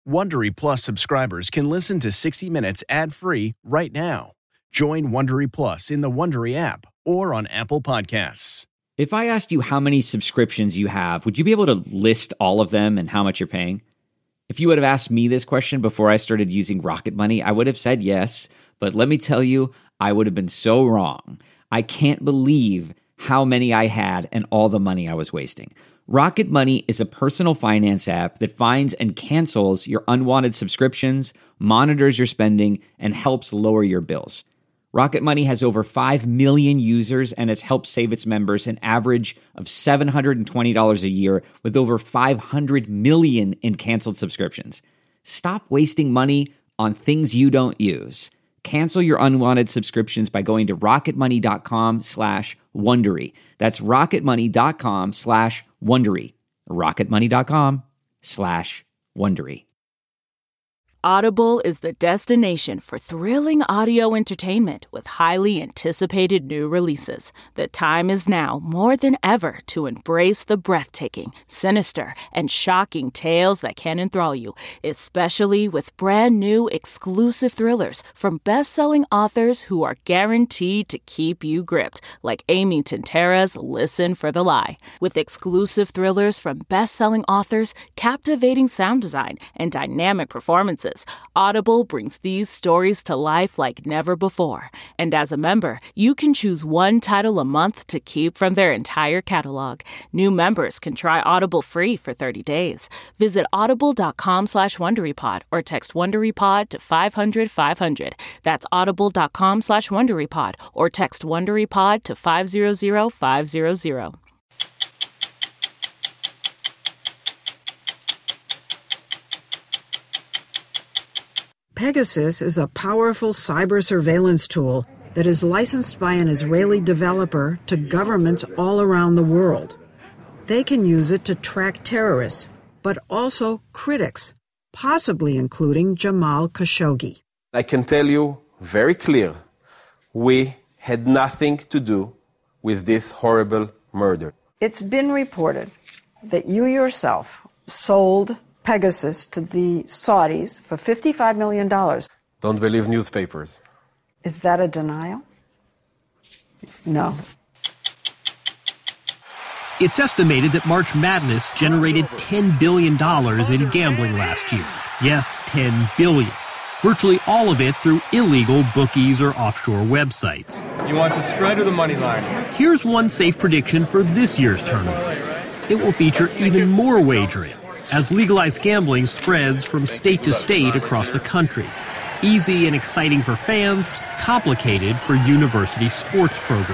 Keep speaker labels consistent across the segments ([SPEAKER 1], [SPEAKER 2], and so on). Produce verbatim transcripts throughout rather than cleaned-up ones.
[SPEAKER 1] Wondery Plus subscribers can listen to sixty minutes ad-free right now. Join Wondery Plus in the Wondery app or on Apple Podcasts.
[SPEAKER 2] If I asked you how many subscriptions you have, would you be able to list all of them and how much you're paying? If you would have asked me this question before I started using Rocket Money, I would have said yes, but let me tell you, I would have been so wrong. I can't believe how many I had and all the money I was wasting. Rocket Money is a personal finance app that finds and cancels your unwanted subscriptions, monitors your spending, and helps lower your bills. Rocket Money has over five million users and has helped save its members an average of seven hundred twenty dollars a year with over five hundred million in canceled subscriptions. Stop wasting money on things you don't use. Cancel your unwanted subscriptions by going to rocketmoney.com slash Wondery. That's rocketmoney.com slash Wondery. rocketmoney.com slash Wondery.
[SPEAKER 3] Audible is the destination for thrilling audio entertainment with highly anticipated new releases. The time is now more than ever to embrace the breathtaking, sinister, and shocking tales that can enthrall you, especially with brand new exclusive thrillers from best-selling authors who are guaranteed to keep you gripped, like Amy Tintera's Listen for the Lie. With exclusive thrillers from best-selling authors, captivating sound design, and dynamic performances, Audible brings these stories to life like never before. And as a member, you can choose one title a month to keep from their entire catalog. New members can try Audible free for thirty days. Visit audible.com slash WonderyPod or text WonderyPod to five hundred five hundred. That's audible.com slash WonderyPod or text WonderyPod to five hundred five hundred.
[SPEAKER 4] Pegasus is a powerful cyber surveillance tool that is licensed by an Israeli developer to governments all around the world. They can use it to track terrorists, but also critics, possibly including Jamal Khashoggi.
[SPEAKER 5] I can tell you very clear, we had nothing to do with this horrible murder.
[SPEAKER 4] It's been reported that you yourself sold Pegasus to the Saudis for fifty-five million dollars.
[SPEAKER 5] Don't believe newspapers.
[SPEAKER 4] Is that a denial? No.
[SPEAKER 6] It's estimated that March Madness generated ten billion dollars in gambling last year. Yes, ten billion dollars. Virtually all of it through illegal bookies or offshore websites.
[SPEAKER 7] You want the spread or the money line?
[SPEAKER 6] Here's one safe prediction for this year's tournament. It will feature even more wagering as legalized gambling spreads from state to state across the country. Easy and exciting for fans, complicated for university sports programs.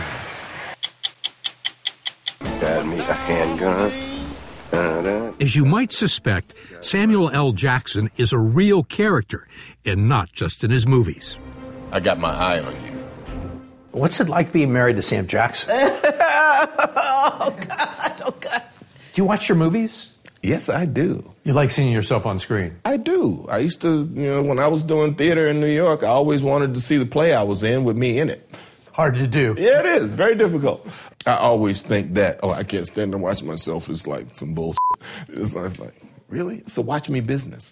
[SPEAKER 8] Got me a handgun. Da-da.
[SPEAKER 9] As you might suspect, Samuel L. Jackson is a real character, and not just in his movies.
[SPEAKER 8] I got my eye on you.
[SPEAKER 10] What's it like being married to Sam Jackson?
[SPEAKER 11] Oh, God, oh, God.
[SPEAKER 10] Do you watch your movies?
[SPEAKER 8] Yes, I do.
[SPEAKER 10] You like seeing yourself on screen?
[SPEAKER 8] I do. I used to, you know, when I was doing theater in New York, I always wanted to see the play I was in with me in it.
[SPEAKER 10] Hard to do.
[SPEAKER 8] Yeah, it is. Very difficult. I always think that, oh, I can't stand to watch myself. It's like some bullshit. It's, it's like, really? It's a watch me business.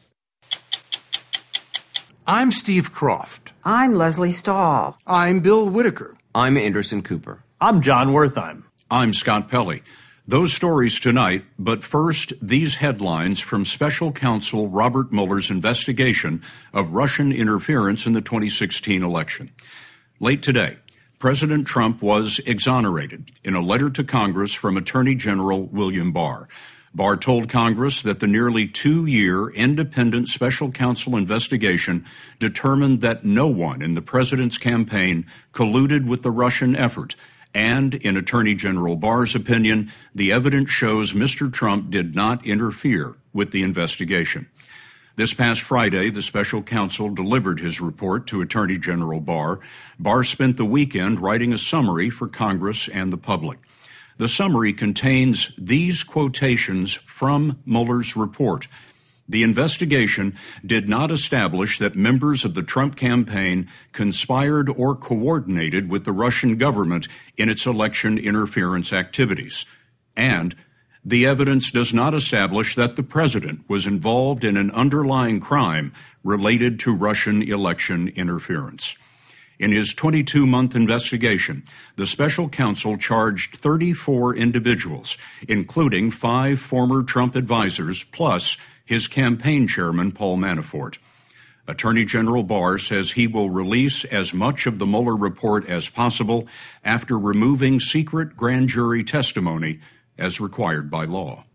[SPEAKER 9] I'm Steve Croft.
[SPEAKER 4] I'm Leslie Stahl.
[SPEAKER 12] I'm Bill Whitaker.
[SPEAKER 13] I'm Anderson Cooper.
[SPEAKER 14] I'm John Wertheim.
[SPEAKER 15] I'm Scott Pelley. Those stories tonight, but first, these headlines from Special Counsel Robert Mueller's investigation of Russian interference in the twenty sixteen election. Late today, President Trump was exonerated in a letter to Congress from Attorney General William Barr. Barr told Congress that the nearly two-year independent special counsel investigation determined that no one in the president's campaign colluded with the Russian effort. And, in Attorney General Barr's opinion, the evidence shows Mister Trump did not interfere with the investigation. This past Friday, the special counsel delivered his report to Attorney General Barr. Barr spent the weekend writing a summary for Congress and the public. The summary contains these quotations from Mueller's report. The investigation did not establish that members of the Trump campaign conspired or coordinated with the Russian government in its election interference activities. And The evidence does not establish that the president was involved in an underlying crime related to Russian election interference. In his twenty-two month investigation, the special counsel charged thirty-four individuals, including five former Trump advisors, plus his campaign chairman, Paul Manafort. Attorney General Barr says he will release as much of the Mueller report as possible after removing secret grand jury testimony as required by law.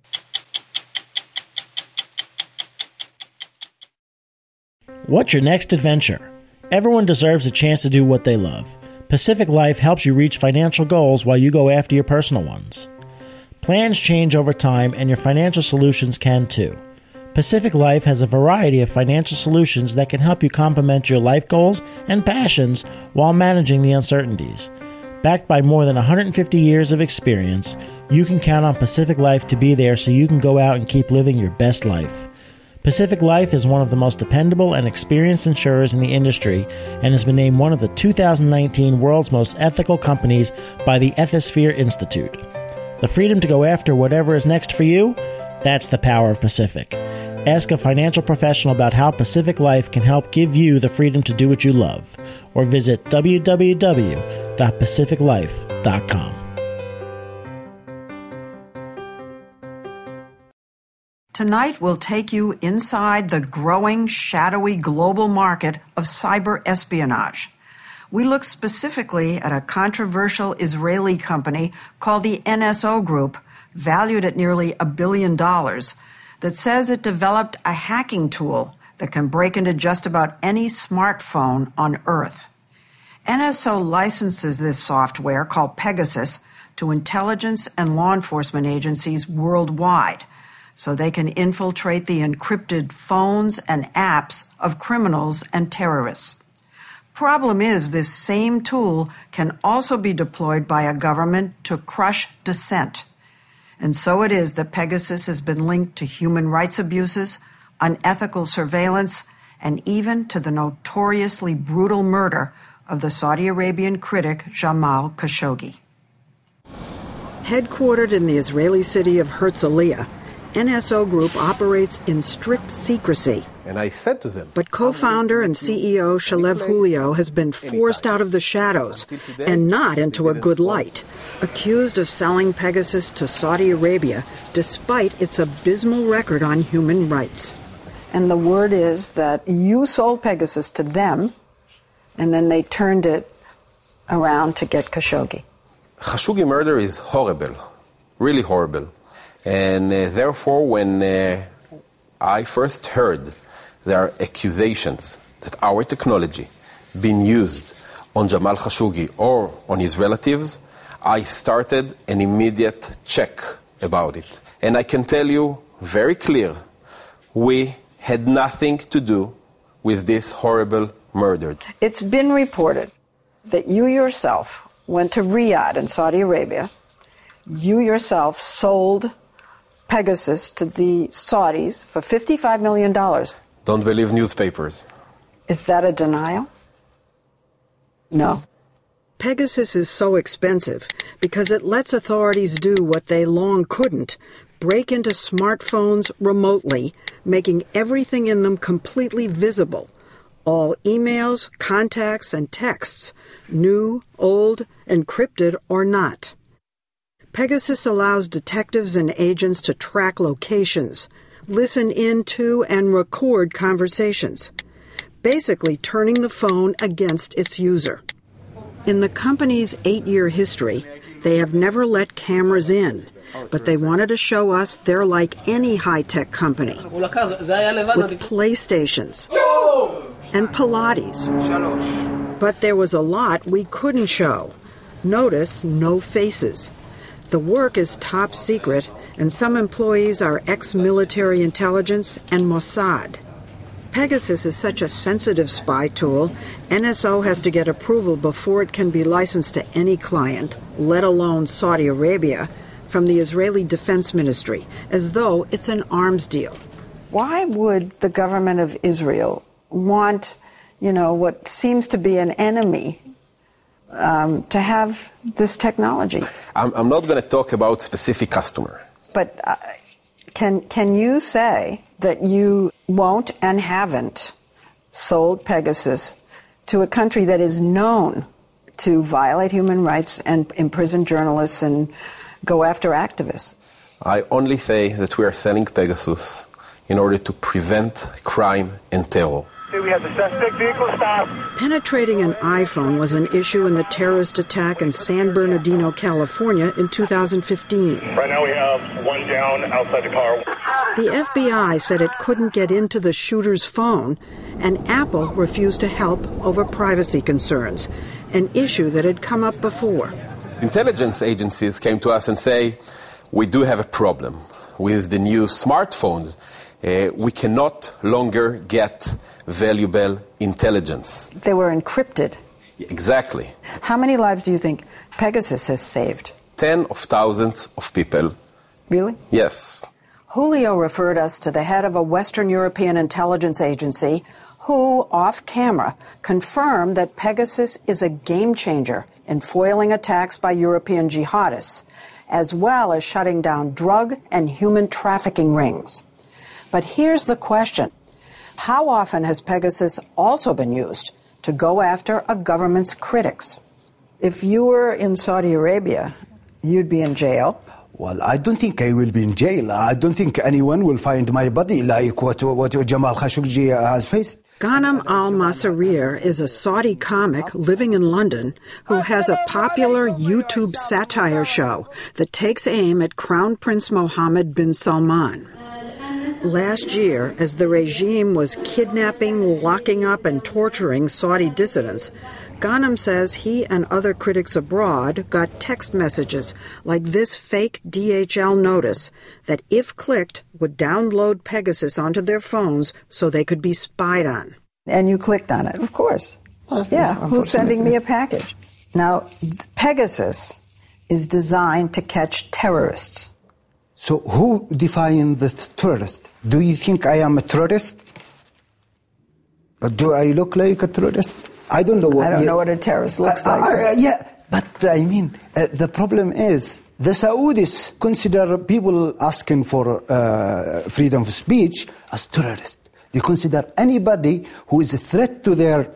[SPEAKER 12] What's your next adventure? Everyone deserves a chance to do what they love. Pacific Life helps you reach financial goals while you go after your personal ones. Plans change over time, and your financial solutions can too. Pacific Life has a variety of financial solutions that can help you complement your life goals and passions while managing the uncertainties. Backed by more than one hundred fifty years of experience, you can count on Pacific Life to be there so you can go out and keep living your best life. Pacific Life is one of the most dependable and experienced insurers in the industry and has been named one of the two thousand nineteen World's Most Ethical Companies by the Ethisphere Institute. The freedom to go after whatever is next for you? That's the power of Pacific. Ask a financial professional about how Pacific Life can help give you the freedom to do what you love, or visit w w w dot pacific life dot com.
[SPEAKER 4] Tonight, we'll take you inside the growing, shadowy global market of cyber espionage. We look specifically at a controversial Israeli company called the N S O Group, valued at nearly a billion dollars, that says it developed a hacking tool that can break into just about any smartphone on Earth. N S O licenses this software, called Pegasus, to intelligence and law enforcement agencies worldwide, so they can infiltrate the encrypted phones and apps of criminals and terrorists. Problem is, this same tool can also be deployed by a government to crush dissent. And so it is that Pegasus has been linked to human rights abuses, unethical surveillance, and even to the notoriously brutal murder of the Saudi Arabian critic Jamal Khashoggi. Headquartered in the Israeli city of Herzliya, N S O Group operates in strict secrecy.
[SPEAKER 5] And I said to them,
[SPEAKER 4] but co-founder and C E O Shalev Julio has been forced out of the shadows and not into a good light, accused of selling Pegasus to Saudi Arabia despite its abysmal record on human rights. And the word is that you sold Pegasus to them, and then they turned it around to get Khashoggi.
[SPEAKER 5] Khashoggi murder is horrible, really horrible. And uh, therefore, when uh, I first heard there are accusations that our technology being used on Jamal Khashoggi or on his relatives, I started an immediate check about it. And I can tell you very clear, we had nothing to do with this horrible murder.
[SPEAKER 4] It's been reported that you yourself went to Riyadh in Saudi Arabia. You yourself sold Pegasus to the Saudis for fifty-five million dollars.
[SPEAKER 5] Don't believe newspapers.
[SPEAKER 4] Is that a denial? No. Pegasus is so expensive because it lets authorities do what they long couldn't, break into smartphones remotely, making everything in them completely visible. All emails, contacts, and texts, new, old, encrypted, or not. Pegasus allows detectives and agents to track locations, listen in to and record conversations, basically turning the phone against its user. In the company's eight-year history, they have never let cameras in, but they wanted to show us they're like any high-tech company, with PlayStations and Pilates. But there was a lot we couldn't show. Notice no faces. The work is top secret, and some employees are ex-military intelligence and Mossad. Pegasus is such a sensitive spy tool, N S O has to get approval before it can be licensed to any client, let alone Saudi Arabia, from the Israeli Defense Ministry, as though it's an arms deal. Why would the government of Israel want, you know, what seems to be an enemy Um, to have this technology?
[SPEAKER 5] I'm, I'm not going to talk about specific customer,
[SPEAKER 4] But uh, can can you say that you won't and haven't sold Pegasus to a country that is known to violate human rights and imprison journalists and go after activists?
[SPEAKER 5] I only say that we are selling Pegasus in order to prevent crime and terror.
[SPEAKER 13] We have the suspect vehicle stop.
[SPEAKER 4] Penetrating an iPhone was an issue in the terrorist attack in San Bernardino, California in two thousand fifteen.
[SPEAKER 13] Right now we have one down outside the car.
[SPEAKER 4] The F B I said it couldn't get into the shooter's phone, and Apple refused to help over privacy concerns, an issue that had come up before.
[SPEAKER 5] Intelligence agencies came to us and say, we do have a problem with the new smartphones. Uh, we cannot longer get valuable intelligence.
[SPEAKER 4] They were encrypted.
[SPEAKER 5] Exactly.
[SPEAKER 4] How many lives do you think Pegasus has saved?
[SPEAKER 5] Ten of thousands of people.
[SPEAKER 4] Really?
[SPEAKER 5] Yes.
[SPEAKER 4] Julio referred us to the head of a Western European intelligence agency who, off camera, confirmed that Pegasus is a game changer in foiling attacks by European jihadists, as well as shutting down drug and human trafficking rings. But here's the question. How often has Pegasus also been used to go after a government's critics? If you were in Saudi Arabia, you'd be in jail.
[SPEAKER 14] Well, I don't think I will be in jail. I don't think anyone will find my body like what, what Jamal Khashoggi has faced.
[SPEAKER 4] Ghanem al-Masrir is a Saudi comic living in London who has a popular YouTube satire show that takes aim at Crown Prince Mohammed bin Salman. Last year, as the regime was kidnapping, locking up, and torturing Saudi dissidents, Ghanem says he and other critics abroad got text messages like this fake D H L notice that, if clicked, would download Pegasus onto their phones so they could be spied on. And you clicked on it, of course. Well, yeah, who's sending me a package? Now, Pegasus is designed to catch terrorists.
[SPEAKER 14] So who defined the terrorist? Do you think I am a terrorist? But do I look like a terrorist? I don't know what...
[SPEAKER 4] I don't know what a terrorist looks uh, like.
[SPEAKER 14] Uh, uh, yeah, but I mean, uh, the problem is the Saudis consider people asking for uh, freedom of speech as terrorists. They consider anybody who is a threat to their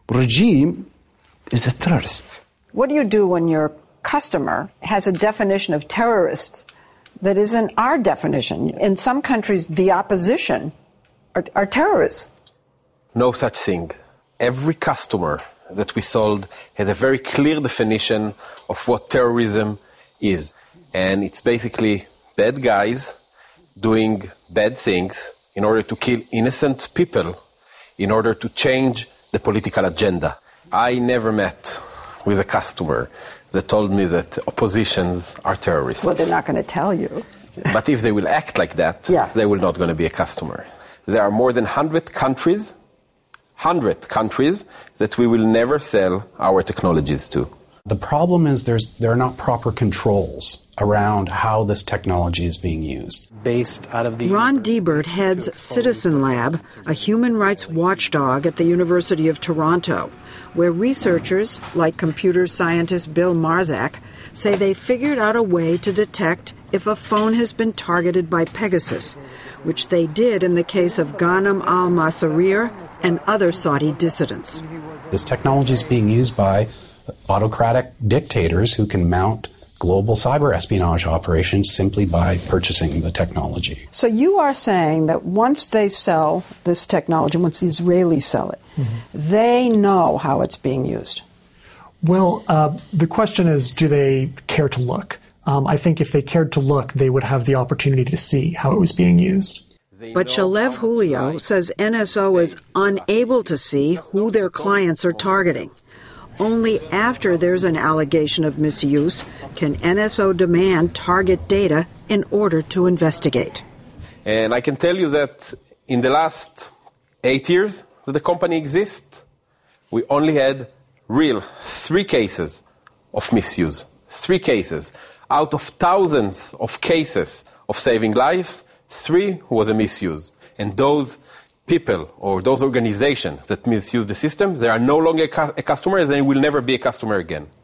[SPEAKER 14] regime is a terrorist.
[SPEAKER 4] What do you do when your customer has a definition of terrorist that isn't our definition? In some countries, the opposition are, are terrorists.
[SPEAKER 5] No such thing. Every customer that we sold had a very clear definition of what terrorism is. And it's basically bad guys doing bad things in order to kill innocent people, in order to change the political agenda. I never met with a customer that told me that oppositions are terrorists.
[SPEAKER 4] Well, they're not going to tell you.
[SPEAKER 5] But if they will act like that, yeah. they will not going to be a customer. There are more than one hundred countries, one hundred countries that we will never sell our technologies to.
[SPEAKER 16] The problem is there's there are not proper controls around how this technology is being used.
[SPEAKER 4] Based out of the Ron Deibert heads Citizen Lab, a human rights watchdog at the University of Toronto, where researchers, like computer scientist Bill Marzak, say they figured out a way to detect if a phone has been targeted by Pegasus, which they did in the case of Ghanem al-Masrir and other Saudi dissidents.
[SPEAKER 16] This technology is being used by autocratic dictators who can mount global cyber espionage operations simply by purchasing the technology.
[SPEAKER 4] So you are saying that once they sell this technology, once the Israelis sell it, mm-hmm. they know how it's being used?
[SPEAKER 17] Well, uh, the question is, do they care to look? Um, I think if they cared to look, they would have the opportunity to see how it was being used.
[SPEAKER 4] But Shalev Julio says N S O is unable to see who their clients are targeting. Only after there's an allegation of misuse can N S O demand target data in order to investigate.
[SPEAKER 5] And I can tell you that in the last eight years that the company exists, we only had real three cases of misuse. Three cases. Out of thousands of cases of saving lives, three was a misuse. And those people or those organizations that misuse the system, they are no longer a customer, they will never be a customer again.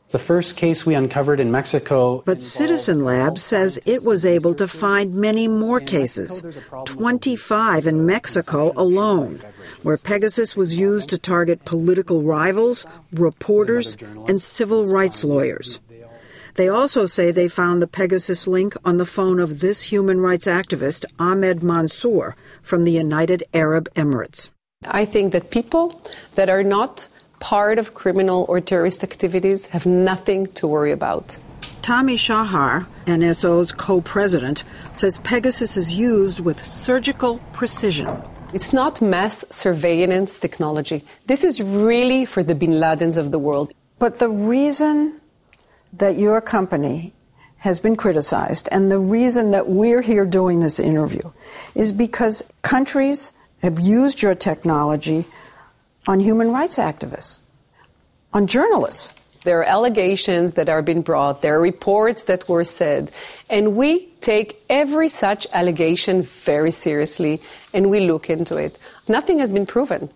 [SPEAKER 16] The first case we uncovered in Mexico.
[SPEAKER 4] But Citizen Lab says it was able to find many more cases, twenty-five in Mexico alone, where Pegasus was used to target political rivals, reporters, and civil rights lawyers. They also say they found the Pegasus link on the phone of this human rights activist, Ahmed Mansour, from the United Arab Emirates.
[SPEAKER 18] I think that people that are not part of criminal or terrorist activities have nothing to worry about.
[SPEAKER 4] Tommy Shahar, N S O's co-president, says Pegasus is used with surgical precision.
[SPEAKER 18] It's not mass surveillance technology. This is really for the bin Ladens of the world.
[SPEAKER 4] But the reason that your company has been criticized and the reason that we're here doing this interview is because countries have used your technology on human rights activists, on journalists.
[SPEAKER 18] There are allegations that are being brought, there are reports that were said, and we take every such allegation very seriously and we look into it. Nothing has been proven.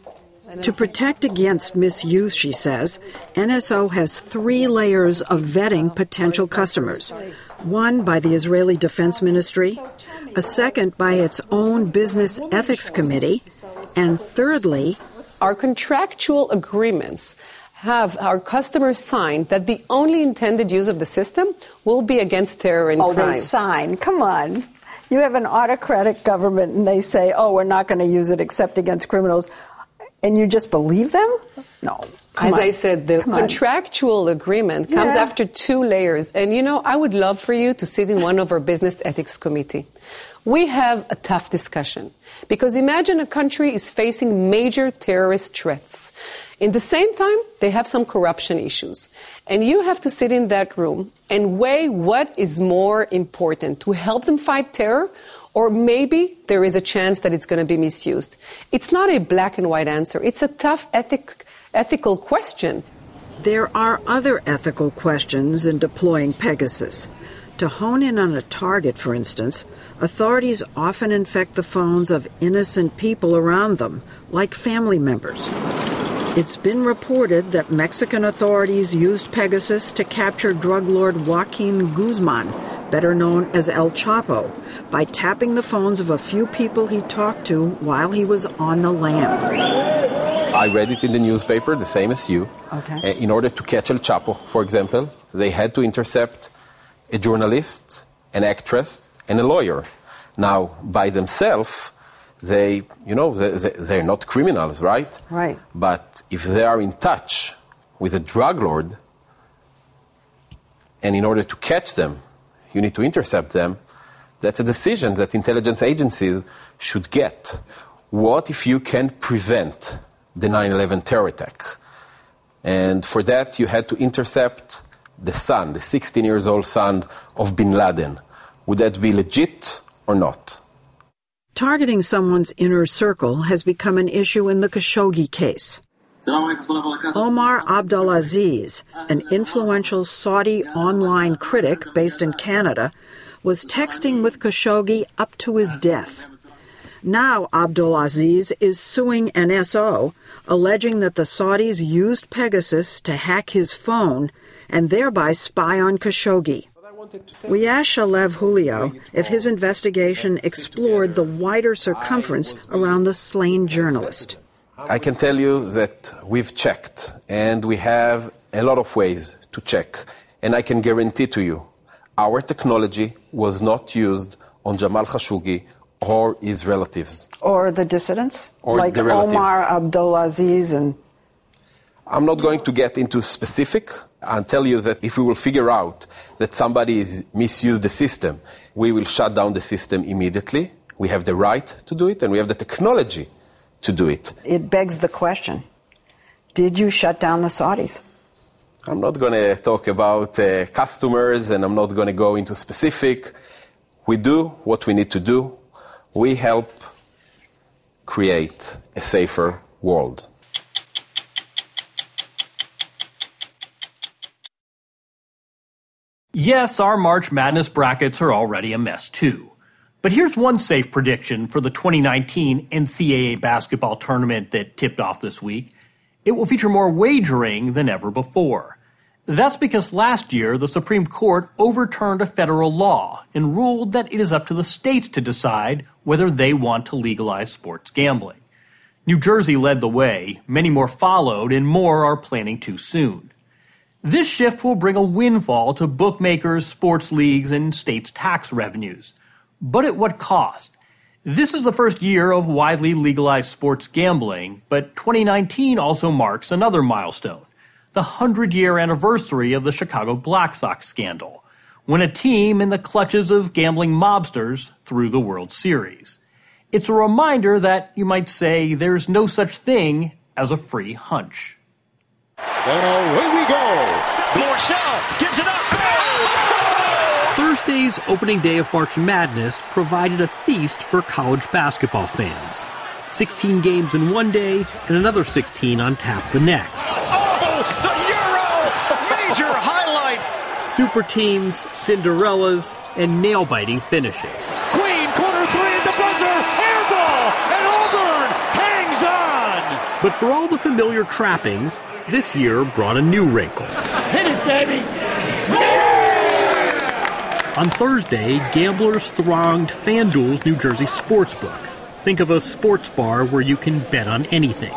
[SPEAKER 4] To protect against misuse, she says, N S O has three layers of vetting potential customers. One by the Israeli Defense Ministry, a second by its own Business Ethics Committee, and thirdly,
[SPEAKER 18] our contractual agreements have our customers sign that the only intended use of the system will be against terror and
[SPEAKER 4] oh,
[SPEAKER 18] crime.
[SPEAKER 4] Oh, they sign. Come on. You have an autocratic government and they say, oh, we're not going to use it except against criminals. And you just believe them? No.
[SPEAKER 18] As on. I said, the Come contractual on. agreement comes yeah. after two layers. And, you know, I would love for you to sit in one of our business ethics committee. We have a tough discussion because imagine a country is facing major terrorist threats. In the same time, they have some corruption issues. And you have to sit in that room and weigh what is more important, to help them fight terror, or maybe there is a chance that it's going to be misused. It's not a black and white answer. It's a tough ethic, ethical question.
[SPEAKER 4] There are other ethical questions in deploying Pegasus. To hone in on a target, for instance, authorities often infect the phones of innocent people around them, like family members. It's been reported that Mexican authorities used Pegasus to capture drug lord Joaquin Guzman, better known as El Chapo, by tapping the phones of a few people he talked to while he was on the lam.
[SPEAKER 5] I read it in the newspaper, the same as you.
[SPEAKER 4] Okay.
[SPEAKER 5] In order to catch El Chapo, for example, they had to intercept a journalist, an actress, and a lawyer. Now, by themselves, they, you know, they, they're not criminals, right?
[SPEAKER 4] Right.
[SPEAKER 5] But if they are in touch with a drug lord, and in order to catch them, you need to intercept them, that's a decision that intelligence agencies should get. What if you can prevent the nine eleven terror attack? And for that, you had to intercept the son, the sixteen years old son of bin Laden. Would that be legit or not?
[SPEAKER 4] Targeting someone's inner circle has become an issue in the Khashoggi case. Omar Abdulaziz, an influential Saudi online critic based in Canada, was texting with Khashoggi up to his death. Now Abdulaziz is suing N S O, alleging that the Saudis used Pegasus to hack his phone and thereby spy on Khashoggi. We asked Shalev Julio if his investigation explored the wider circumference around the slain journalist.
[SPEAKER 5] I can tell you that we've checked, and we have a lot of ways to check. And I can guarantee to you, our technology was not used on Jamal Khashoggi or his relatives.
[SPEAKER 4] Or the dissidents?
[SPEAKER 5] Or
[SPEAKER 4] like
[SPEAKER 5] the relatives.
[SPEAKER 4] Omar Abdulaziz and...
[SPEAKER 5] I'm not going to get into specific. I'll tell you that if we will figure out that somebody has misused the system, we will shut down the system immediately. We have the right to do it, and we have the technology to do it.
[SPEAKER 4] It begs the question, did you shut down the Saudis?
[SPEAKER 5] I'm not going to talk about uh, customers, and I'm not going to go into specific. We do what we need to do. We help create a safer world.
[SPEAKER 6] Yes, our March Madness brackets are already a mess, too. But here's one safe prediction for the twenty nineteen N C double A basketball tournament that tipped off this week. It will feature more wagering than ever before. That's because last year the Supreme Court overturned a federal law and ruled that it is up to the states to decide whether they want to legalize sports gambling. New Jersey led the way, many more followed, and more are planning to soon. This shift will bring a windfall to bookmakers, sports leagues, and states' tax revenues. But at what cost? This is the first year of widely legalized sports gambling, but twenty nineteen also marks another milestone, the hundred-year anniversary of the Chicago Black Sox scandal, when a team in the clutches of gambling mobsters threw the World Series. It's a reminder that, you might say, there's no such thing as a free hunch.
[SPEAKER 19] And away we go. Borchell gives it up.
[SPEAKER 6] Thursday's opening day of March Madness provided a feast for college basketball fans. sixteen games in one day and another sixteen on tap the next.
[SPEAKER 19] Oh, the Euro! Major highlight!
[SPEAKER 6] Super teams, Cinderellas, and nail-biting finishes.
[SPEAKER 19] Queen, corner three at the buzzer, air ball, and Auburn hangs on!
[SPEAKER 6] But for all the familiar trappings, this year brought a new wrinkle.
[SPEAKER 19] Hit it, baby!
[SPEAKER 6] On Thursday, gamblers thronged FanDuel's New Jersey sportsbook. Think of a sports bar where you can bet on anything.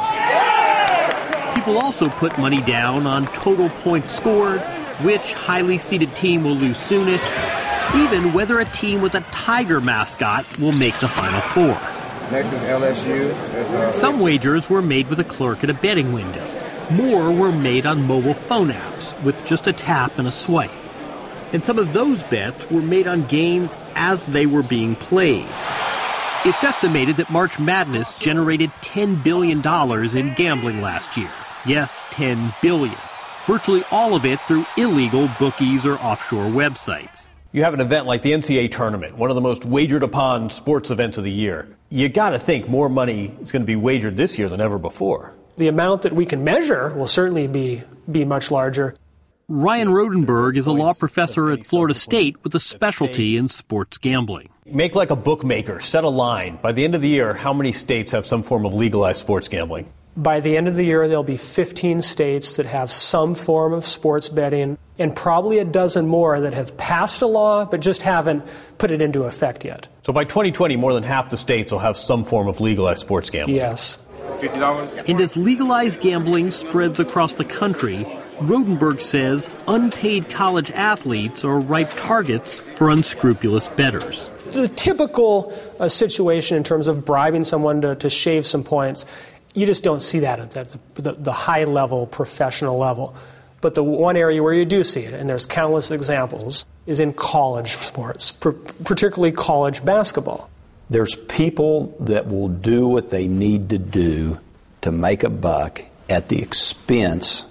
[SPEAKER 6] People also put money down on total points scored, which highly seeded team will lose soonest, even whether a team with a tiger mascot will make the Final Four.
[SPEAKER 20] Next is L S U. Uh,
[SPEAKER 6] Some wagers were made with a clerk at a betting window. More were made on mobile phone apps with just a tap and a swipe. And some of those bets were made on games as they were being played. It's estimated that March Madness generated ten billion dollars in gambling last year. Yes, ten billion dollars. Virtually all of it through illegal bookies or offshore websites.
[SPEAKER 21] You have an event like the N C double A tournament, one of the most wagered upon sports events of the year. You got to think more money is going to be wagered this year than ever before.
[SPEAKER 22] The amount that we can measure will certainly be, be much larger.
[SPEAKER 6] Ryan Rodenberg is a law professor at Florida State with a specialty in sports gambling.
[SPEAKER 21] Make like a bookmaker, set a line. By the end of the year, how many states have some form of legalized sports gambling?
[SPEAKER 22] By the end of the year, there'll be fifteen states that have some form of sports betting, and probably a dozen more that have passed a law but just haven't put it into effect yet.
[SPEAKER 21] So by twenty twenty, more than half the states will have some form of legalized sports gambling.
[SPEAKER 22] Yes.
[SPEAKER 20] fifty dollars.
[SPEAKER 6] And as legalized gambling spreads across the country, Rodenberg says unpaid college athletes are ripe targets for unscrupulous bettors.
[SPEAKER 22] The typical uh, situation in terms of bribing someone to, to shave some points, you just don't see that at the, the, the high-level, professional level. But the one area where you do see it, and there's countless examples, is in college sports, pr- particularly college basketball.
[SPEAKER 23] There's people that will do what they need to do to make a buck at the expense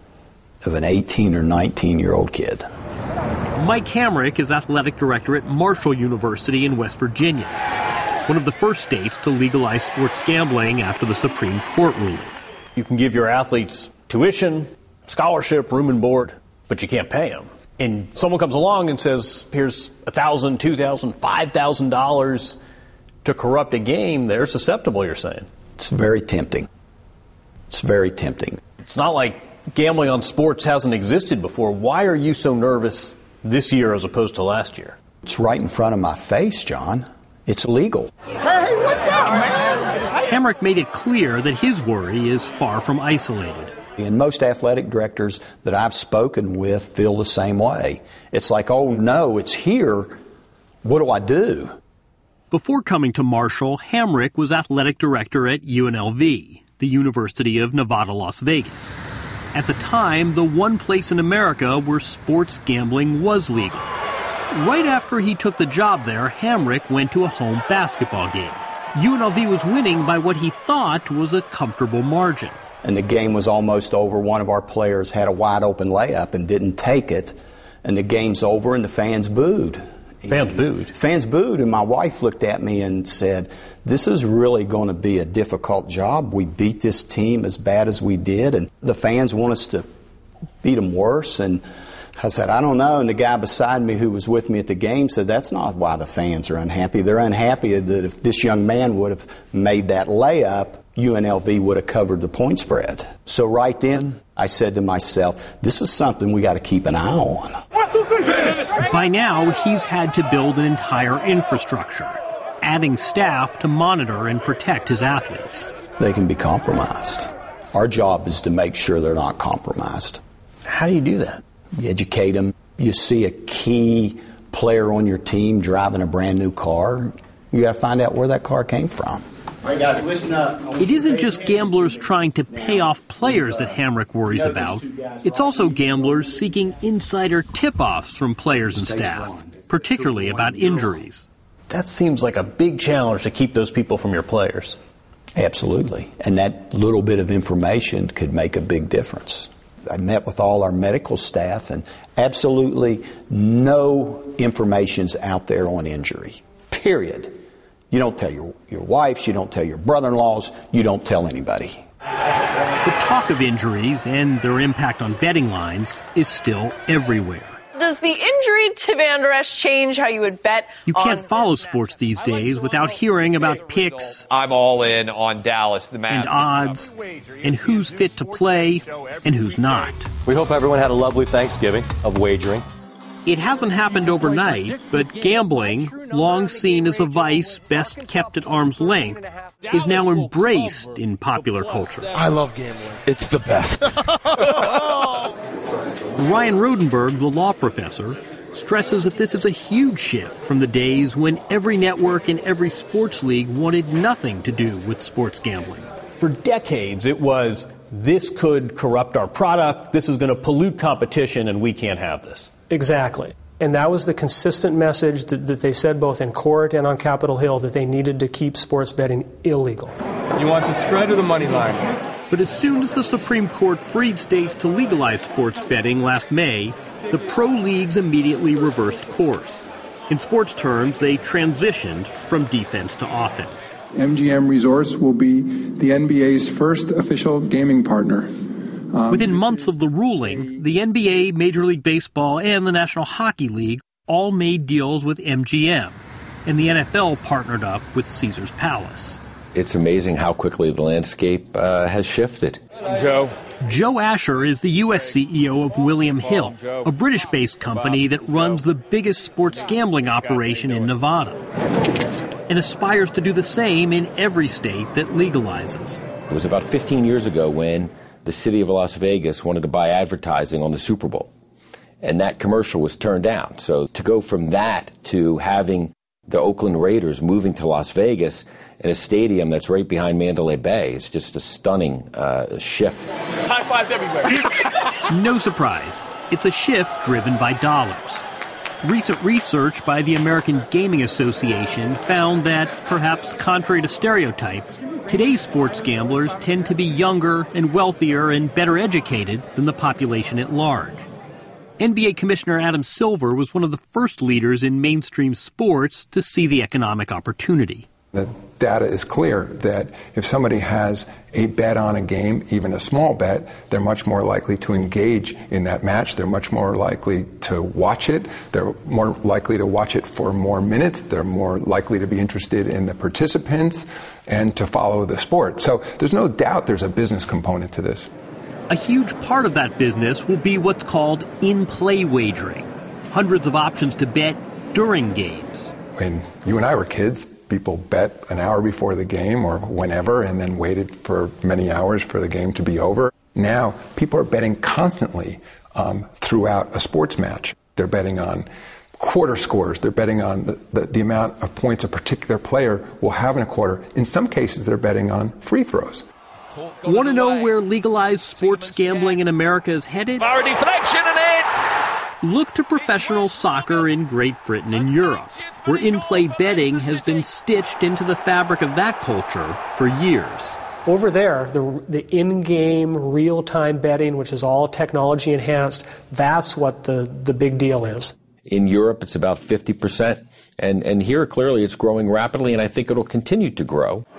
[SPEAKER 23] of an eighteen or nineteen-year-old kid.
[SPEAKER 6] Mike Hamrick is athletic director at Marshall University in West Virginia, one of the first states to legalize sports gambling after the Supreme Court ruling.
[SPEAKER 21] You can give your athletes tuition, scholarship, room and board, but you can't pay them. And someone comes along and says, here's one thousand dollars, two thousand dollars, five thousand dollars to corrupt a game, they're susceptible, you're saying.
[SPEAKER 23] It's very tempting. It's very tempting.
[SPEAKER 21] It's not like gambling on sports hasn't existed before. Why are you so nervous this year as opposed to last year?
[SPEAKER 23] It's right in front of my face, John. It's illegal.
[SPEAKER 19] Hey, what's up, man?
[SPEAKER 6] Hamrick made it clear that his worry is far from isolated.
[SPEAKER 23] And most athletic directors that I've spoken with feel the same way. It's like, oh no, it's here. What do I do?
[SPEAKER 6] Before coming to Marshall, Hamrick was athletic director at U N L V, the University of Nevada, Las Vegas. At the time, the one place in America where sports gambling was legal. Right after he took the job there, Hamrick went to a home basketball game. U N L V was winning by what he thought was a comfortable margin.
[SPEAKER 23] And the game was almost over. One of our players had a wide open layup and didn't take it. And the game's over and the fans booed.
[SPEAKER 21] Fans booed?
[SPEAKER 23] Fans booed. And my wife looked at me and said, this is really going to be a difficult job. We beat this team as bad as we did. And the fans want us to beat them worse. And I said, I don't know. And the guy beside me who was with me at the game said, that's not why the fans are unhappy. They're unhappy that if this young man would have made that layup, U N L V would have covered the point spread. So right then, I said to myself, this is something we got to keep an eye on.
[SPEAKER 6] By now, he's had to build an entire infrastructure, adding staff to monitor and protect his athletes.
[SPEAKER 23] They can be compromised. Our job is to make sure they're not compromised.
[SPEAKER 21] How do you do that?
[SPEAKER 23] You educate them. You see a key player on your team driving a brand new car, you got to find out where that car came from.
[SPEAKER 1] All right, guys, listen up.
[SPEAKER 6] It isn't just gamblers trying to pay off players that Hamrick worries about. It's also gamblers seeking insider tip-offs from players and staff, particularly about injuries.
[SPEAKER 21] That seems like a big challenge to keep those people from your players.
[SPEAKER 23] Absolutely. And that little bit of information could make a big difference. I met with all our medical staff, and absolutely no information's out there on injury, period. You don't tell your, your wives, you don't tell your brother-in-laws, you don't tell anybody.
[SPEAKER 6] The talk of injuries and their impact on betting lines is still everywhere.
[SPEAKER 2] Does the injury to Van Der Esch change how you would bet?
[SPEAKER 6] You can't follow sports these days without hearing about picks.
[SPEAKER 3] I'm all in on Dallas, the Mavs.
[SPEAKER 6] And odds, and who's fit to play and who's not.
[SPEAKER 24] We hope everyone had a lovely Thanksgiving of wagering.
[SPEAKER 6] It hasn't happened overnight, but gambling, long seen as a vice best kept at arm's length, is now embraced in popular culture.
[SPEAKER 25] I love gambling.
[SPEAKER 24] It's the best.
[SPEAKER 6] Ryan Rodenberg, the law professor, stresses that this is a huge shift from the days when every network and every sports league wanted nothing to do with sports gambling.
[SPEAKER 21] For decades, it was, this could corrupt our product, this is going to pollute competition, and we can't have this.
[SPEAKER 22] Exactly. And that was the consistent message that, that they said both in court and on Capitol Hill, that they needed to keep sports betting illegal.
[SPEAKER 7] You want the spread or the money line?
[SPEAKER 6] But as soon as the Supreme Court freed states to legalize sports betting last May, the pro leagues immediately reversed course. In sports terms, they transitioned from defense to offense.
[SPEAKER 26] M G M Resorts will be the N B A's first official gaming partner.
[SPEAKER 6] Um, Within months of the ruling, the N B A, Major League Baseball, and the National Hockey League all made deals with M G M, and the N F L partnered up with Caesars Palace.
[SPEAKER 27] It's amazing how quickly the landscape uh, has shifted.
[SPEAKER 7] Joe.
[SPEAKER 6] Joe Asher is the U S C E O of William Hill, a British-based company that runs the biggest sports gambling operation in Nevada, and aspires to do the same in every state that legalizes.
[SPEAKER 27] It was about fifteen years ago when the city of Las Vegas wanted to buy advertising on the Super Bowl, and that commercial was turned down. So to go from that to having the Oakland Raiders moving to Las Vegas in a stadium that's right behind Mandalay Bay is just a stunning uh, shift.
[SPEAKER 19] High fives everywhere.
[SPEAKER 6] No surprise. It's a shift driven by dollars. Recent research by the American Gaming Association found that, perhaps contrary to stereotype, today's sports gamblers tend to be younger and wealthier and better educated than the population at large. N B A Commissioner Adam Silver was one of the first leaders in mainstream sports to see the economic opportunity.
[SPEAKER 26] The data is clear that if somebody has a bet on a game, even a small bet, they're much more likely to engage in that match. They're much more likely to watch it. They're more likely to watch it for more minutes. They're more likely to be interested in the participants and to follow the sport. So there's no doubt there's a business component to this.
[SPEAKER 6] A huge part of that business will be what's called in-play wagering. Hundreds of options to bet during games.
[SPEAKER 26] When you and I were kids, people bet an hour before the game or whenever and then waited for many hours for the game to be over. Now, people are betting constantly um, throughout a sports match. They're betting on quarter scores. They're betting on the, the, the amount of points a particular player will have in a quarter. In some cases, they're betting on free throws.
[SPEAKER 6] Want to know where legalized sports gambling in America is headed?
[SPEAKER 19] Power deflection and in!
[SPEAKER 6] Look to professional soccer in Great Britain and Europe, where in-play betting has been stitched into the fabric of that culture for years.
[SPEAKER 22] Over there, the, the in-game, real-time betting, which is all technology enhanced, that's what the, the big deal is.
[SPEAKER 27] In Europe, it's about fifty percent. And, and here, clearly, it's growing rapidly, and I think it'll continue to grow.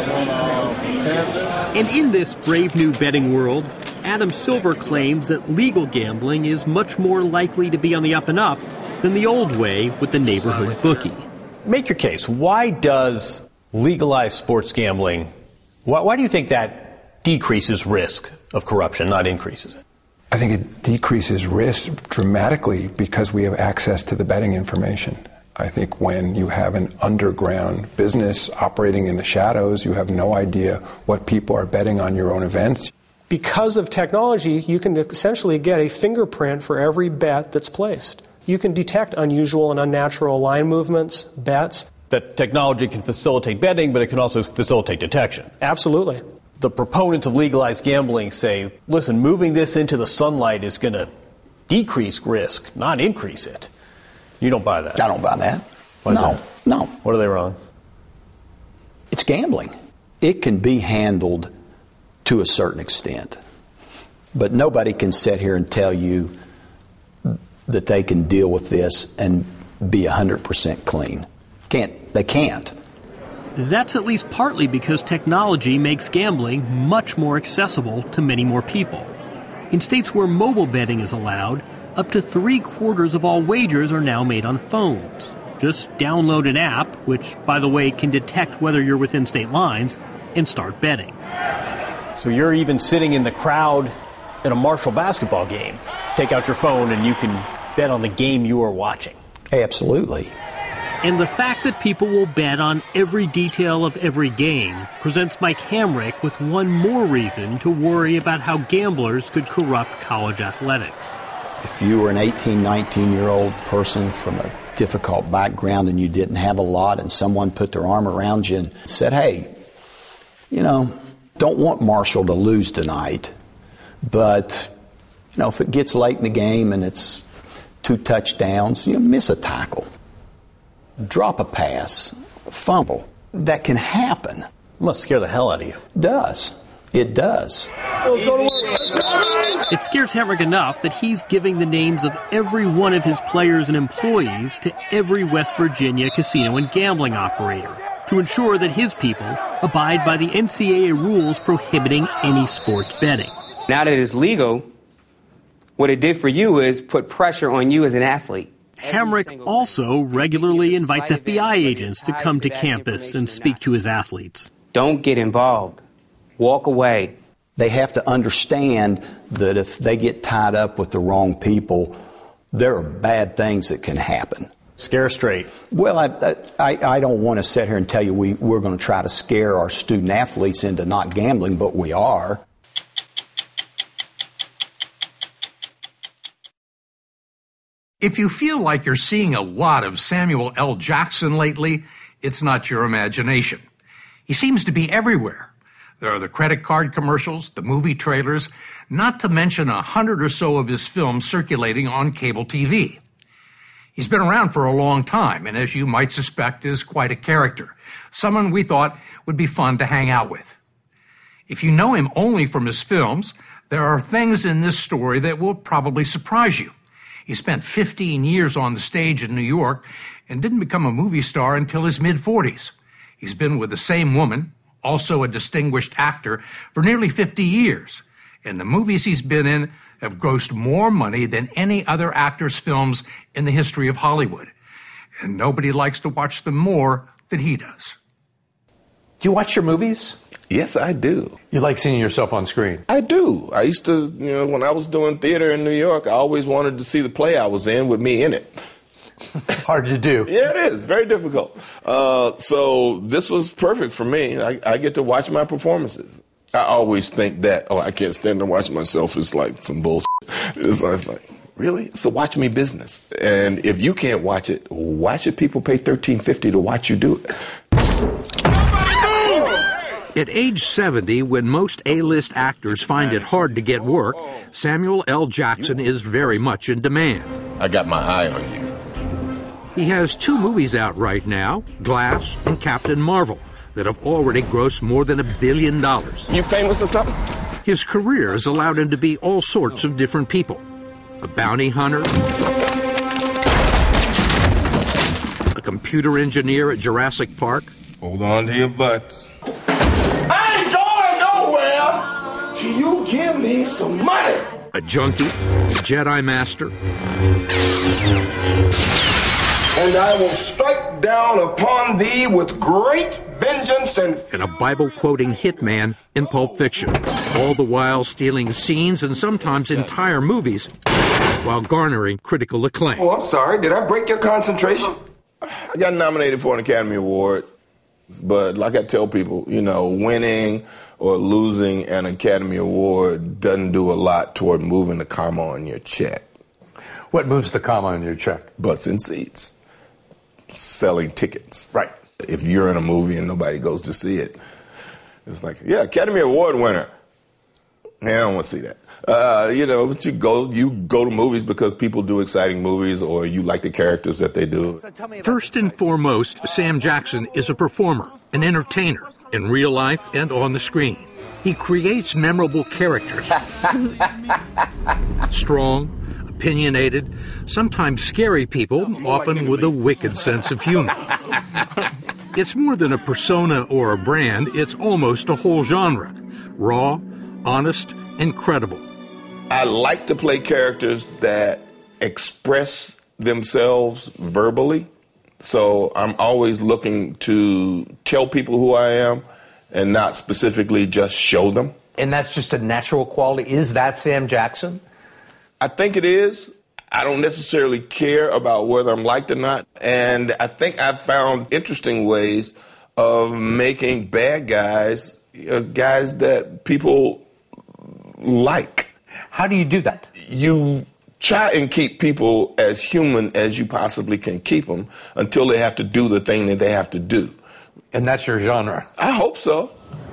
[SPEAKER 6] And in this brave new betting world, Adam Silver claims that legal gambling is much more likely to be on the up and up than the old way with the neighborhood bookie.
[SPEAKER 21] Make your case. Why does legalized sports gambling, why, why do you think that decreases risk of corruption, not increases it.
[SPEAKER 26] I think it decreases risk dramatically because we have access to the betting information. I think when you have an underground business operating in the shadows, you have no idea what people are betting on your own events.
[SPEAKER 22] Because of technology, you can essentially get a fingerprint for every bet that's placed. You can detect unusual and unnatural line movements, bets.
[SPEAKER 21] That technology can facilitate betting, but it can also facilitate detection.
[SPEAKER 22] Absolutely.
[SPEAKER 21] The proponents of legalized gambling say, listen, moving this into the sunlight is going to decrease risk, not increase it. You don't buy that.
[SPEAKER 23] I don't buy that.
[SPEAKER 21] Why is
[SPEAKER 23] no,
[SPEAKER 21] that?
[SPEAKER 23] no.
[SPEAKER 21] What are they wrong?
[SPEAKER 23] It's gambling. It can be handled to a certain extent. But nobody can sit here and tell you that they can deal with this and be one hundred percent clean. Can't. They can't.
[SPEAKER 6] That's at least partly because technology makes gambling much more accessible to many more people. In states where mobile betting is allowed, up to three quarters of all wagers are now made on phones. Just download an app, which, by the way, can detect whether you're within state lines, and start betting.
[SPEAKER 21] So you're even sitting in the crowd at a Marshall basketball game. Take out your phone and you can bet on the game you are watching.
[SPEAKER 23] Absolutely.
[SPEAKER 6] And the fact that people will bet on every detail of every game presents Mike Hamrick with one more reason to worry about how gamblers could corrupt college athletics.
[SPEAKER 23] If you were an eighteen, nineteen-year-old person from a difficult background and you didn't have a lot and someone put their arm around you and said, hey, you know, don't want Marshall to lose tonight, but, you know, if it gets late in the game and it's two touchdowns, you know, miss a tackle, drop a pass, fumble, that can happen.
[SPEAKER 21] It must scare the hell out of you.
[SPEAKER 23] It does. It does.
[SPEAKER 22] Let's go to work.
[SPEAKER 6] It scares Hamrick enough that he's giving the names of every one of his players and employees to every West Virginia casino and gambling operator to ensure that his people abide by the N C double A rules prohibiting any sports betting.
[SPEAKER 1] Now that it is legal, what it did for you is put pressure on you as an athlete.
[SPEAKER 6] Hamrick also regularly invites F B I agents to come to campus and speak to his athletes.
[SPEAKER 1] Don't get involved. Walk away.
[SPEAKER 23] They have to understand that if they get tied up with the wrong people, there are bad things that can happen.
[SPEAKER 21] Scare straight.
[SPEAKER 23] Well, I, I, I don't want to sit here and tell you we, we're going to try to scare our student athletes into not gambling, but we are.
[SPEAKER 8] If you feel like you're seeing a lot of Samuel L. Jackson lately, it's not your imagination. He seems to be everywhere. There are the credit card commercials, the movie trailers, not to mention a hundred or so of his films circulating on cable T V. He's been around for a long time, and as you might suspect, is quite a character, someone we thought would be fun to hang out with. If you know him only from his films, there are things in this story that will probably surprise you. He spent fifteen years on the stage in New York and didn't become a movie star until his mid-forties. He's been with the same woman, also a distinguished actor, for nearly fifty years. And the movies he's been in have grossed more money than any other actor's films in the history of Hollywood. And nobody likes to watch them more than he does.
[SPEAKER 9] Do you watch your movies?
[SPEAKER 10] Yes, I do.
[SPEAKER 9] You like seeing yourself on screen?
[SPEAKER 10] I do. I used to, you know, when I was doing theater in New York, I always wanted to see the play I was in with me in it.
[SPEAKER 9] Hard to do.
[SPEAKER 10] Yeah, it is. Very difficult. Uh, so this was perfect for me. I, I get to watch my performances. I always think that, oh, I can't stand to watch myself. It's like some bullshit. It's, it's like, really? It's a watch me business. And if you can't watch it, why should people pay thirteen fifty to watch you do it?
[SPEAKER 11] At age seventy, when most A-list actors find it hard to get work, Samuel L. Jackson is very much in demand.
[SPEAKER 10] I got my eye on you.
[SPEAKER 11] He has two movies out right now, Glass and Captain Marvel, that have already grossed more than a billion dollars.
[SPEAKER 10] You famous or something?
[SPEAKER 11] His career has allowed him to be all sorts of different people. A bounty hunter, a computer engineer at Jurassic Park.
[SPEAKER 10] Hold on to your butts.
[SPEAKER 19] I ain't going nowhere till you give me some money.
[SPEAKER 11] A junkie, a Jedi Master.
[SPEAKER 19] And I will strike
[SPEAKER 12] strike down upon thee with great vengeance and...
[SPEAKER 11] And a Bible-quoting hitman in Pulp Fiction, all the while stealing scenes and sometimes entire movies while garnering critical acclaim.
[SPEAKER 12] Oh, I'm sorry. Did I break your concentration?
[SPEAKER 10] I got nominated for an Academy Award, but like I tell people, you know, winning or losing an Academy Award doesn't do a lot toward moving the comma on your check.
[SPEAKER 9] What moves the comma on your check?
[SPEAKER 10] Butts and seats. Selling tickets.
[SPEAKER 9] Right.
[SPEAKER 10] If you're in a movie and nobody goes to see it, it's like, yeah, Academy Award winner. Yeah, I don't want to see that. Uh, you know, but you go, you go to movies because people do exciting movies or you like the characters that they do.
[SPEAKER 11] First and foremost, Sam Jackson is a performer, an entertainer, in real life and on the screen. He creates memorable characters. Strong, opinionated, sometimes scary people, often with a wicked sense of humor. It's more than a persona or a brand, it's almost a whole genre. Raw, honest, and credible.
[SPEAKER 10] I like to play characters that express themselves verbally. So I'm always looking to tell people who I am and not specifically just show them.
[SPEAKER 9] And that's just a natural quality. Is that Sam Jackson?
[SPEAKER 10] I think it is. I don't necessarily care about whether I'm liked or not. And I think I've found interesting ways of making bad guys uh, guys that people like.
[SPEAKER 9] How do you do that?
[SPEAKER 10] You try and keep people as human as you possibly can keep them until they have to do the thing that they have to do.
[SPEAKER 9] And that's your genre?
[SPEAKER 10] I hope so.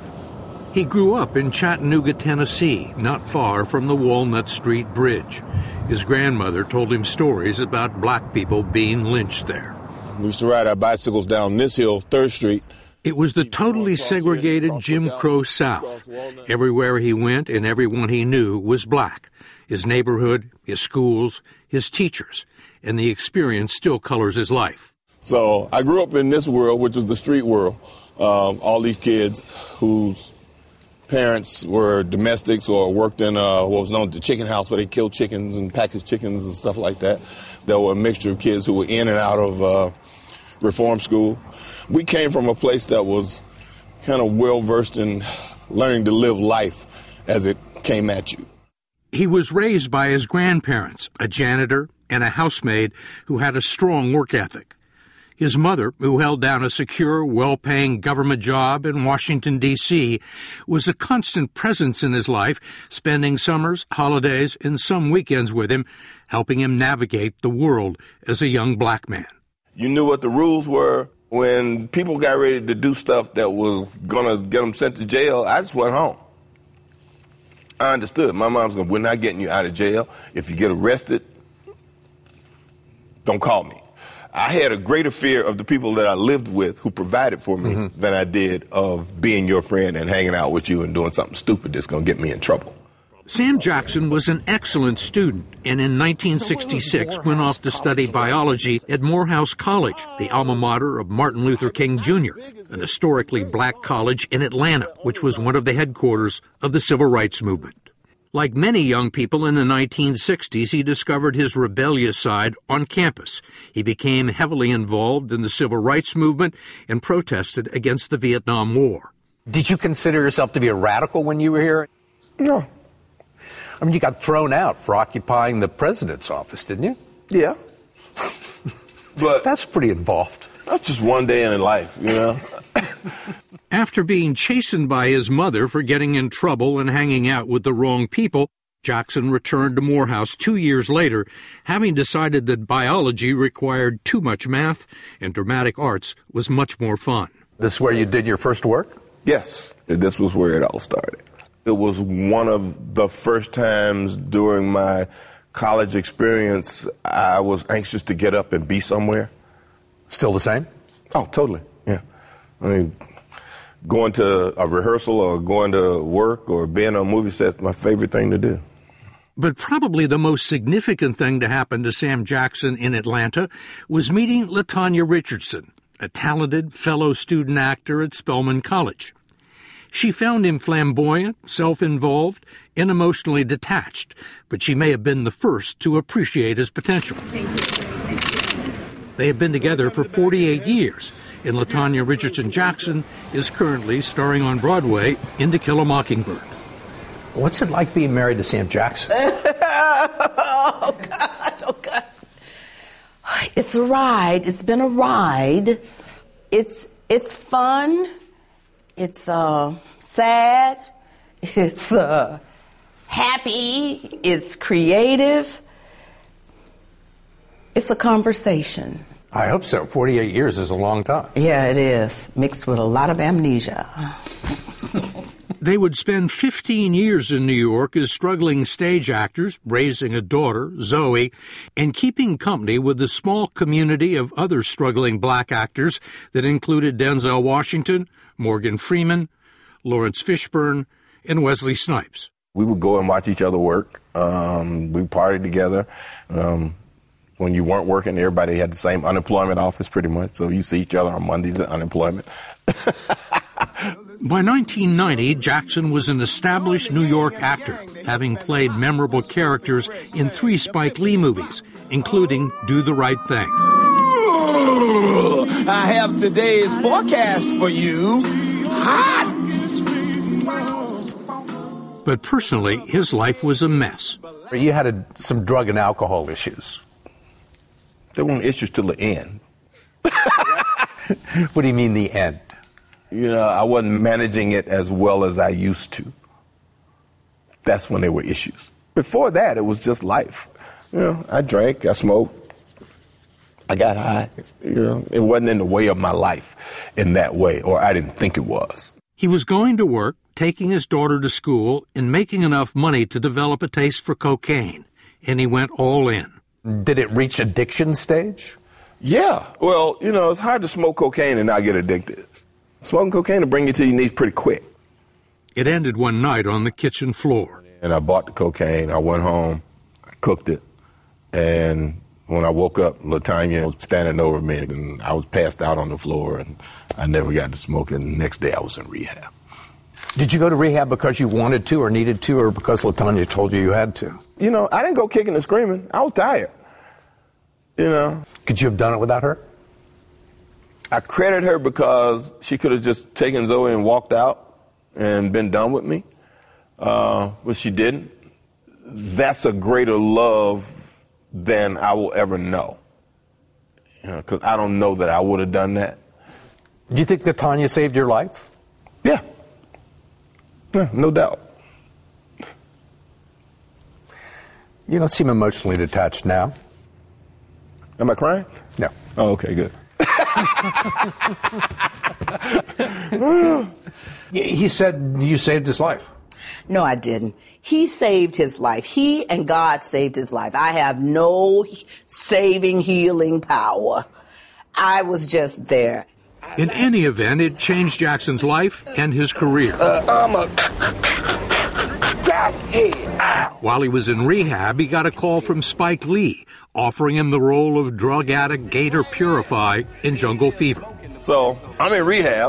[SPEAKER 11] He grew up in Chattanooga, Tennessee, not far from the Walnut Street Bridge. His grandmother told him stories about black people being lynched there.
[SPEAKER 10] We used to ride our bicycles down this hill, third Street.
[SPEAKER 11] It was the totally segregated Jim Crow South. Everywhere he went and everyone he knew was black. His neighborhood, his schools, his teachers, and the experience still colors his life.
[SPEAKER 10] So I grew up in this world, which is the street world. Um, all these kids whose parents were domestics or worked in uh, what was known as the chicken house, where they killed chickens and packaged chickens and stuff like that. There were a mixture of kids who were in and out of uh, reform school. We came from a place that was kind of well-versed in learning to live life as it came at you.
[SPEAKER 11] He was raised by his grandparents, a janitor and a housemaid who had a strong work ethic. His mother, who held down a secure, well-paying government job in Washington, D C, was a constant presence in his life, spending summers, holidays, and some weekends with him, helping him navigate the world as a young black man.
[SPEAKER 10] You knew what the rules were. When people got ready to do stuff that was going to get them sent to jail, I just went home. I understood. My mom's going, we're not getting you out of jail. If you get arrested, don't call me. I had a greater fear of the people that I lived with who provided for me mm-hmm. than I did of being your friend and hanging out with you and doing something stupid that's going to get me in trouble.
[SPEAKER 11] Sam Jackson was an excellent student and in nineteen sixty-six went off to study biology at Morehouse College, the alma mater of Martin Luther King Junior, an historically black college in Atlanta, which was one of the headquarters of the Civil Rights Movement. Like many young people in the nineteen sixties, he discovered his rebellious side on campus. He became heavily involved in the Civil Rights Movement and protested against the Vietnam War.
[SPEAKER 9] Did you consider yourself to be a radical when you were here?
[SPEAKER 10] No.
[SPEAKER 9] I mean, you got thrown out for occupying the president's office, didn't you?
[SPEAKER 10] Yeah. But
[SPEAKER 9] that's pretty involved.
[SPEAKER 10] That's just one day in life, you know?
[SPEAKER 11] After being chastened by his mother for getting in trouble and hanging out with the wrong people, Jackson returned to Morehouse two years later, having decided that biology required too much math and dramatic arts was much more fun.
[SPEAKER 9] This is where you did your first work?
[SPEAKER 10] Yes. This was where it all started. It was one of the first times during my college experience I was anxious to get up and be somewhere.
[SPEAKER 9] Still the same?
[SPEAKER 10] Oh, totally, yeah. I mean, going to a rehearsal or going to work or being on a movie set is my favorite thing to do.
[SPEAKER 11] But probably the most significant thing to happen to Sam Jackson in Atlanta was meeting LaTanya Richardson, a talented fellow student actor at Spelman College. She found him flamboyant, self-involved, and emotionally detached, but she may have been the first to appreciate his potential. They have been together for forty-eight years, and LaTonya Richardson Jackson is currently starring on Broadway in To Kill a Mockingbird.
[SPEAKER 9] What's it like being married to Sam Jackson?
[SPEAKER 13] Oh, God, oh, God. It's a ride. It's been a ride. It's it's fun. It's uh, sad. It's uh, happy. It's creative. It's a conversation.
[SPEAKER 9] I hope so. forty-eight years is a long time.
[SPEAKER 13] Yeah, it is. Mixed with a lot of amnesia.
[SPEAKER 11] They would spend fifteen years in New York as struggling stage actors, raising a daughter, Zoe, and keeping company with the small community of other struggling black actors that included Denzel Washington, Morgan Freeman, Lawrence Fishburne, and Wesley Snipes.
[SPEAKER 10] We would go and watch each other work. Um, we partied together. Um, when you weren't working, everybody had the same unemployment office pretty much, so you see each other on Mondays at unemployment.
[SPEAKER 11] By nineteen ninety, Jackson was an established New York actor, having played memorable characters in three Spike Lee movies, including Do the Right Thing.
[SPEAKER 12] I have today's forecast for you. Hot!
[SPEAKER 11] But personally, his life was a mess.
[SPEAKER 9] You had a, some drug and alcohol issues.
[SPEAKER 10] There weren't issues till the end.
[SPEAKER 9] What do you mean the end?
[SPEAKER 10] You know, I wasn't managing it as well as I used to. That's when there were issues. Before that, it was just life. You know, I drank, I smoked, I got high. You know, it wasn't in the way of my life in that way, or I didn't think it was.
[SPEAKER 11] He was going to work, taking his daughter to school, and making enough money to develop a taste for cocaine. And he went all in.
[SPEAKER 9] Did it reach addiction stage?
[SPEAKER 10] Yeah. Well, you know, it's hard to smoke cocaine and not get addicted. Smoking cocaine will bring you to your knees pretty quick.
[SPEAKER 11] It ended one night on the kitchen floor.
[SPEAKER 10] And I bought the cocaine. I went home, I cooked it, and when I woke up, LaTonya was standing over me, and I was passed out on the floor, and I never got to smoke it. And the next day, I was in rehab.
[SPEAKER 9] Did you go to rehab because you wanted to or needed to, or because LaTonya told you you had to?
[SPEAKER 10] You know, I didn't go kicking and screaming. I was tired. You know.
[SPEAKER 9] Could you have done it without her?
[SPEAKER 10] I credit her because she could have just taken Zoe and walked out and been done with me, uh, but she didn't. That's a greater love than I will ever know, because you know, I don't know that I would have done that.
[SPEAKER 9] Do you think that Tanya saved your life?
[SPEAKER 10] Yeah. Yeah, no doubt.
[SPEAKER 9] You don't seem emotionally detached now.
[SPEAKER 10] Am I crying?
[SPEAKER 9] No.
[SPEAKER 10] Oh, okay, good.
[SPEAKER 9] He said you saved his life.
[SPEAKER 13] No, I didn't. He saved his life. He and God saved his life. I have no saving, healing power. I was just there.
[SPEAKER 11] In any event, it changed Jackson's life and his career.
[SPEAKER 12] Uh, I'm a crackhead.
[SPEAKER 11] While he was in rehab, he got a call from Spike Lee, offering him the role of drug addict Gator Purify in Jungle Fever.
[SPEAKER 10] So I'm in rehab,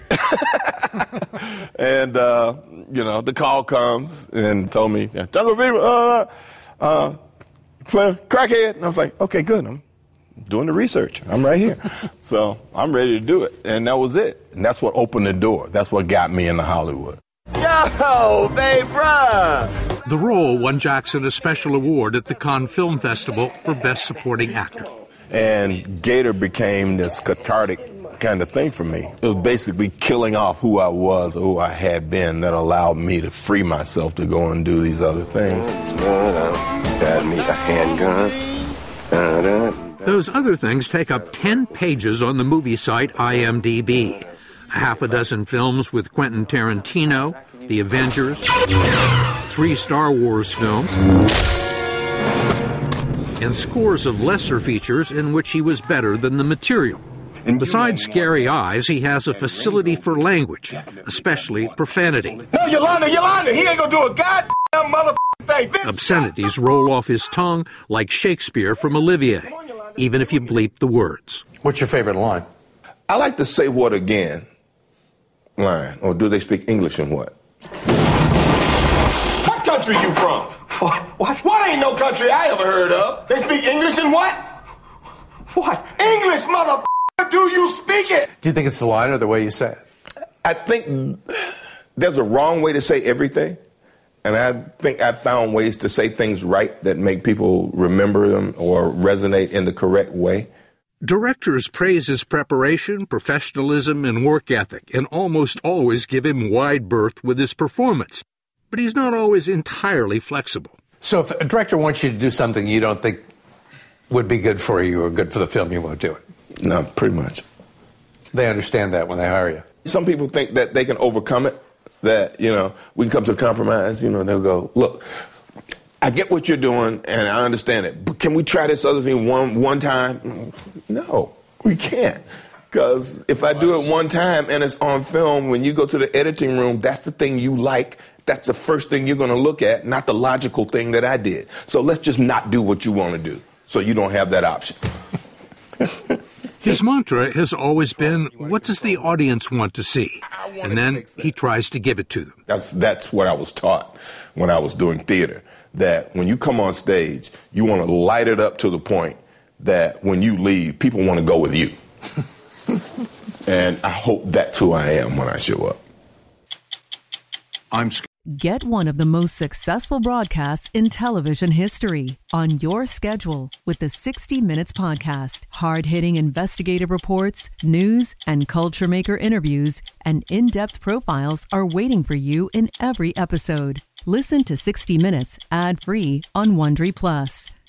[SPEAKER 10] and uh, you know the call comes and told me Jungle Fever, uh, uh, crackhead, and I was like, okay, good. I'm doing the research. I'm right here, so I'm ready to do it, and that was it. And that's what opened the door. That's what got me into Hollywood.
[SPEAKER 12] Yo, babe, bruh.
[SPEAKER 11] The role won Jackson a special award at the Cannes Film Festival for Best Supporting Actor.
[SPEAKER 10] And Gator became this cathartic kind of thing for me. It was basically killing off who I was or who I had been that allowed me to free myself to go and do these other things.
[SPEAKER 12] Dad need a handgun.
[SPEAKER 11] Those other things take up ten pages on the movie site I M D B. A half a dozen films with Quentin Tarantino, The Avengers, three Star Wars films, and scores of lesser features in which he was better than the material. Besides Scary Eyes, he has a facility for language, especially profanity.
[SPEAKER 12] No, Yolanda, Yolanda, he ain't gonna do a goddamn motherfucking thing.
[SPEAKER 11] Obscenities roll off his tongue like Shakespeare from Olivier, even if you bleep the words.
[SPEAKER 9] What's your favorite line?
[SPEAKER 10] I like to say what again line, or do they speak English and what?
[SPEAKER 12] What country you from? What? What ain't no country I ever heard of? They speak English and what? What? English, mother. Do you speak it?
[SPEAKER 9] Do you think it's the line or the way you say it?
[SPEAKER 10] I think there's a wrong way to say everything. And I think I found ways to say things right that make people remember them or resonate in the correct way.
[SPEAKER 11] Directors praise his preparation, professionalism, and work ethic, and almost always give him wide berth with his performance. But he's not always entirely flexible.
[SPEAKER 9] So if a director wants you to do something you don't think would be good for you or good for the film, you won't do it?
[SPEAKER 10] No, pretty much.
[SPEAKER 9] They understand that when they hire you.
[SPEAKER 10] Some people think that they can overcome it, that, you know, we can come to a compromise, you know, and they'll go, look, I get what you're doing, and I understand it, but can we try this other thing one one time? No, we can't. Because if I do it one time and it's on film, when you go to the editing room, that's the thing you like. That's the first thing you're going to look at, not the logical thing that I did. So let's just not do what you want to do, so you don't have that option.
[SPEAKER 11] His mantra has always been, what does the audience want to see? And then he tries to give it to them.
[SPEAKER 10] That's, that's what I was taught when I was doing theater, that when you come on stage, you want to light it up to the point that when you leave, people want to go with you. And I hope that's who I am when I show up.
[SPEAKER 11] I'm
[SPEAKER 4] Get one of the most successful broadcasts in television history on your schedule with the sixty minutes Podcast. Hard-hitting investigative reports, news, and culture maker interviews, and in-depth profiles are waiting for you in every episode. Listen to sixty minutes ad-free on Wondery Plus.